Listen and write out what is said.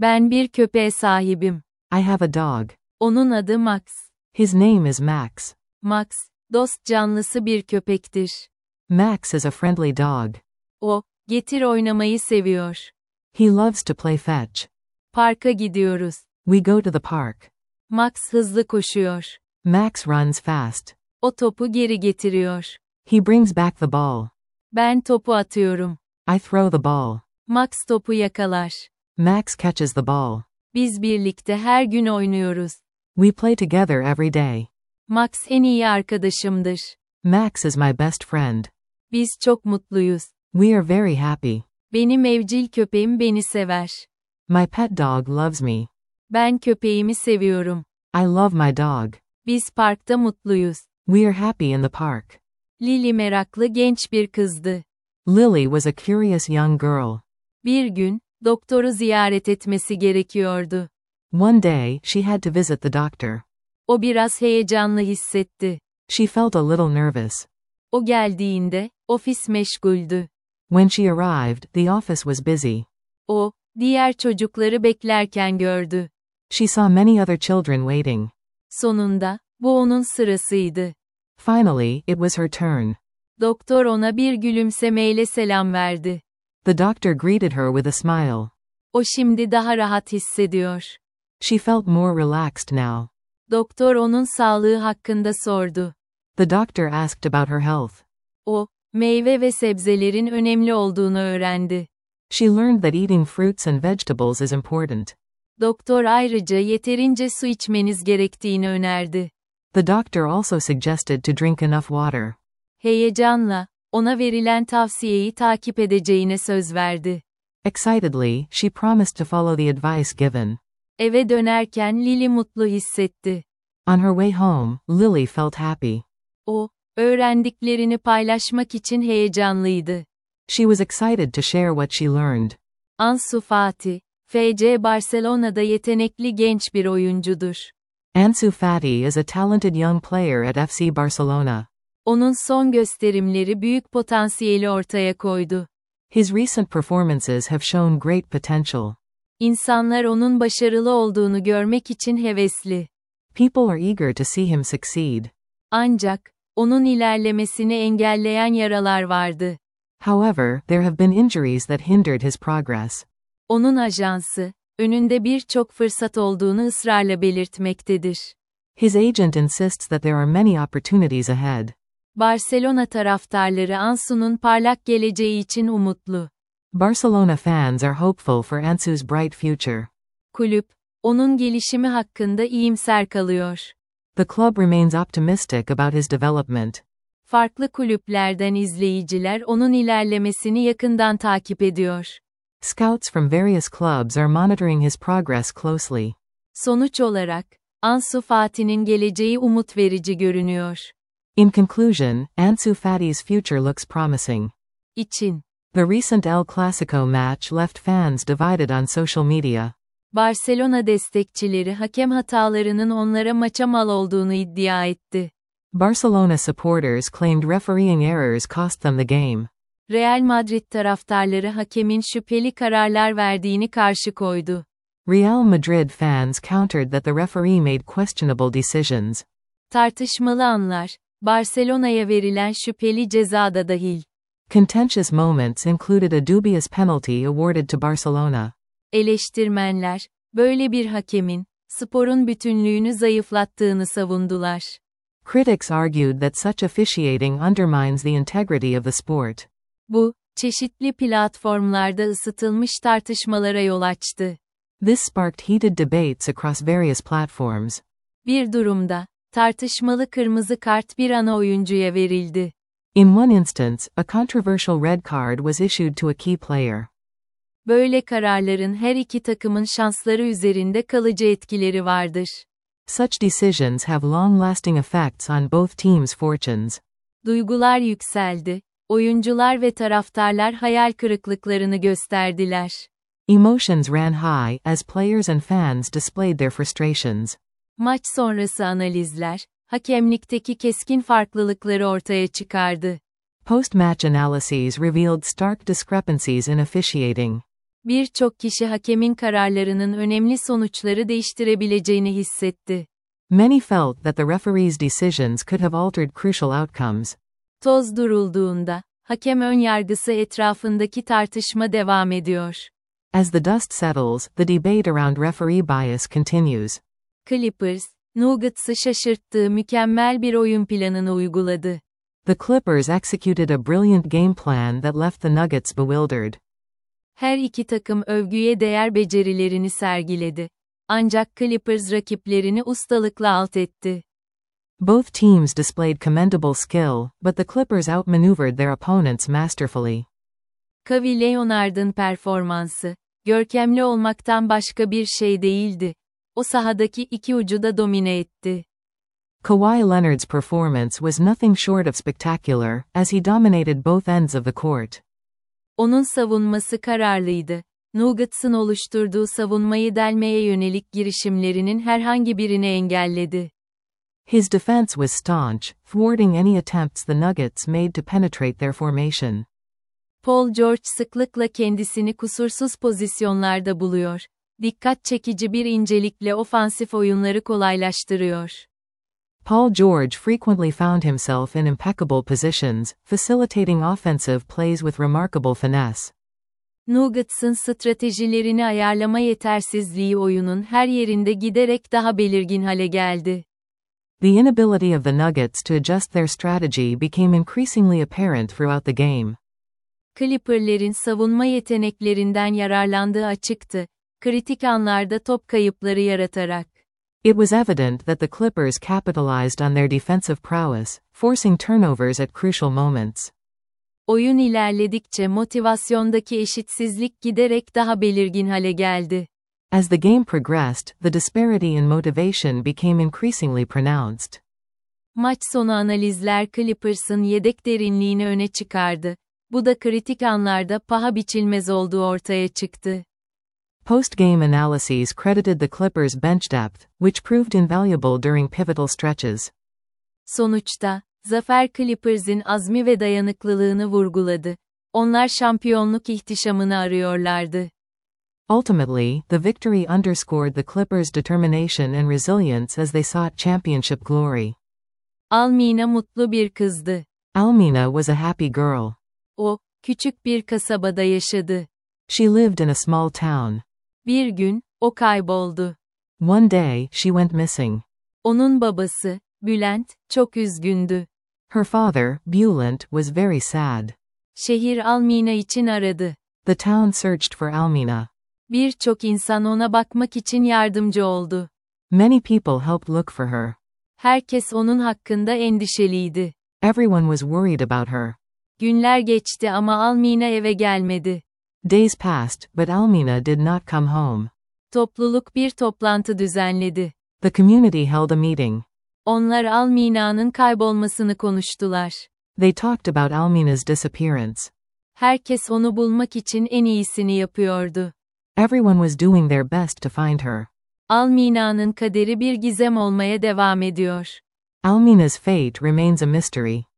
Ben bir köpeğe sahibim. I have a dog. Onun adı Max. His name is Max. Max, dost canlısı bir köpektir. Max is a friendly dog. O, getir oynamayı seviyor. He loves to play fetch. Parka gidiyoruz. We go to the park. Max hızlı koşuyor. Max runs fast. O topu geri getiriyor. He brings back the ball. Ben topu atıyorum. I throw the ball. Max topu yakalar. Max catches the ball. Biz birlikte her gün oynuyoruz. We play together every day. Max en iyi arkadaşımdır. Max is my best friend. Biz çok mutluyuz. We are very happy. Benim evcil köpeğim beni sever. My pet dog loves me. Ben köpeğimi seviyorum. I love my dog. Biz parkta mutluyuz. We are happy in the park. Lily meraklı genç bir kızdı. Lily was a curious young girl. Bir gün, doktoru ziyaret etmesi gerekiyordu. One day, she had to visit the doctor. O biraz heyecanlı hissetti. She felt a little nervous. O geldiğinde, ofis meşguldü. When she arrived, the office was busy. O, diğer çocukları beklerken gördü. She saw many other children waiting. Sonunda, bu onun sırasıydı. Finally, it was her turn. Doktor ona bir gülümsemeyle selam verdi. The doctor greeted her with a smile. O şimdi daha rahat hissediyor. She felt more relaxed now. Doktor onun sağlığı hakkında sordu. The doctor asked about her health. O, meyve ve sebzelerin önemli olduğunu öğrendi. She learned that eating fruits and vegetables is important. Doktor ayrıca yeterince su içmeniz gerektiğini önerdi. The doctor also suggested to drink enough water. Heyecanla, ona verilen tavsiyeyi takip edeceğine söz verdi. Excitedly, she promised to follow the advice given. Eve dönerken Lily mutlu hissetti. On her way home, Lily felt happy. O, öğrendiklerini paylaşmak için heyecanlıydı. She was excited to share what she learned. Ansu Fati, FC Barcelona'da yetenekli genç bir oyuncudur. Ansu Fati is a talented young player at FC Barcelona. Onun son gösterimleri büyük potansiyeli ortaya koydu. His recent performances have shown great potential. İnsanlar onun başarılı olduğunu görmek için hevesli. People are eager to see him succeed. Ancak, onun ilerlemesini engelleyen yaralar vardı. However, there have been injuries that hindered his progress. Onun ajansı, önünde birçok fırsat olduğunu ısrarla belirtmektedir. His agent insists that there are many opportunities ahead. Barcelona taraftarları Ansu'nun parlak geleceği için umutlu. Barcelona fans are hopeful for Ansu's bright future. Kulüp, onun gelişimi hakkında iyimser kalıyor. The club remains optimistic about his development. Farklı kulüplerden izleyiciler onun ilerlemesini yakından takip ediyor. Scouts from various clubs are monitoring his progress closely. Sonuç olarak, Ansu Fati'nin geleceği umut verici görünüyor. In conclusion, Ansu Fati's future looks promising. İçin. The recent El Clasico match left fans divided on social media. Barcelona destekçileri hakem hatalarının onlara maça mal olduğunu iddia etti. Barcelona supporters claimed refereeing errors cost them the game. Real Madrid taraftarları hakemin şüpheli kararlar verdiğini karşı koydu. Real Madrid fans countered that the referee made questionable decisions. Tartışmalı anlar, Barcelona'ya verilen şüpheli ceza da dahil. Contentious moments included a dubious penalty awarded to Barcelona. Eleştirmenler, böyle bir hakemin, sporun bütünlüğünü zayıflattığını savundular. Critics argued that such officiating undermines the integrity of the sport. Bu, çeşitli platformlarda ısıtılmış tartışmalara yol açtı. This sparked heated debates across various platforms. Bir durumda, tartışmalı kırmızı kart bir ana oyuncuya verildi. In one instance, a controversial red card was issued to a key player. Böyle kararların her iki takımın şansları üzerinde kalıcı etkileri vardır. Such decisions have long-lasting effects on both teams' fortunes. Duygular yükseldi. Oyuncular ve taraftarlar hayal kırıklıklarını gösterdiler. Emotions ran high as players and fans displayed their frustrations. Maç sonrası analizler, hakemlikteki keskin farklılıkları ortaya çıkardı. Post-match analyses revealed stark discrepancies in officiating. Birçok kişi hakemin kararlarının önemli sonuçları değiştirebileceğini hissetti. Many felt that the referee's decisions could have altered crucial outcomes. Toz durulduğunda, hakem önyargısı etrafındaki tartışma devam ediyor. As the dust settles, the debate around referee bias continues. Clippers, Nuggets'ı şaşırttığı mükemmel bir oyun planını uyguladı. The Clippers executed a brilliant game plan that left the Nuggets bewildered. Her iki takım övgüye değer becerilerini sergiledi. Ancak Clippers rakiplerini ustalıkla alt etti. Both teams displayed commendable skill, but the Clippers outmaneuvered their opponents masterfully. Kawhi Leonard'ın performansı, görkemli olmaktan başka bir şey değildi. O sahadaki iki ucu da domine etti. Kawhi Leonard's performance was nothing short of spectacular, as he dominated both ends of the court. Onun savunması kararlıydı. Nuggets'ın oluşturduğu savunmayı delmeye yönelik girişimlerinin herhangi birini engelledi. His defense was staunch, thwarting any attempts the Nuggets made to penetrate their formation. Paul George sıklıkla kendisini kusursuz pozisyonlarda buluyor. Dikkat çekici bir incelikle ofansif oyunları kolaylaştırıyor. Paul George frequently found himself in impeccable positions, facilitating offensive plays with remarkable finesse. Nuggets'ın stratejilerini ayarlama yetersizliği oyunun her yerinde giderek daha belirgin hale geldi. The inability of the Nuggets to adjust their strategy became increasingly apparent throughout the game. Clippers'lerin savunma yeteneklerinden yararlandığı açıktı, kritik anlarda top kayıpları yaratarak. It was evident that the Clippers capitalized on their defensive prowess, forcing turnovers at crucial moments. Oyun ilerledikçe motivasyondaki eşitsizlik giderek daha belirgin hale geldi. As the game progressed, the disparity in motivation became increasingly pronounced. Maç sonu analizler Clippers'ın yedek derinliğini öne çıkardı. Bu da kritik anlarda paha biçilmez olduğu ortaya çıktı. Post-game analyses credited the Clippers' bench depth, which proved invaluable during pivotal stretches. Sonuçta, zafer Clippers'in azmi ve dayanıklılığını vurguladı. Onlar şampiyonluk ihtişamını arıyorlardı. Ultimately, the victory underscored the Clippers' determination and resilience as they sought championship glory. Almina mutlu bir kızdı. Almina was a happy girl. O, küçük bir kasabada yaşadı. She lived in a small town. Bir gün, o kayboldu. One day, she went missing. Onun babası, Bülent, çok üzgündü. Her father, Bulent, was very sad. Şehir Almina için aradı. The town searched for Almina. Birçok insan ona bakmak için yardımcı oldu. Many people helped look for her. Herkes onun hakkında endişeliydi. Everyone was worried about her. Günler geçti ama Almina eve gelmedi. Days passed, but Almina did not come home. Topluluk bir toplantı düzenledi. The community held a meeting. Onlar Almina'nın kaybolmasını konuştular. They talked about Almina's disappearance. Herkes onu bulmak için en iyisini yapıyordu. Everyone was doing their best to find her. Almina'nın kaderi bir gizem olmaya devam ediyor. Almina's fate remains a mystery.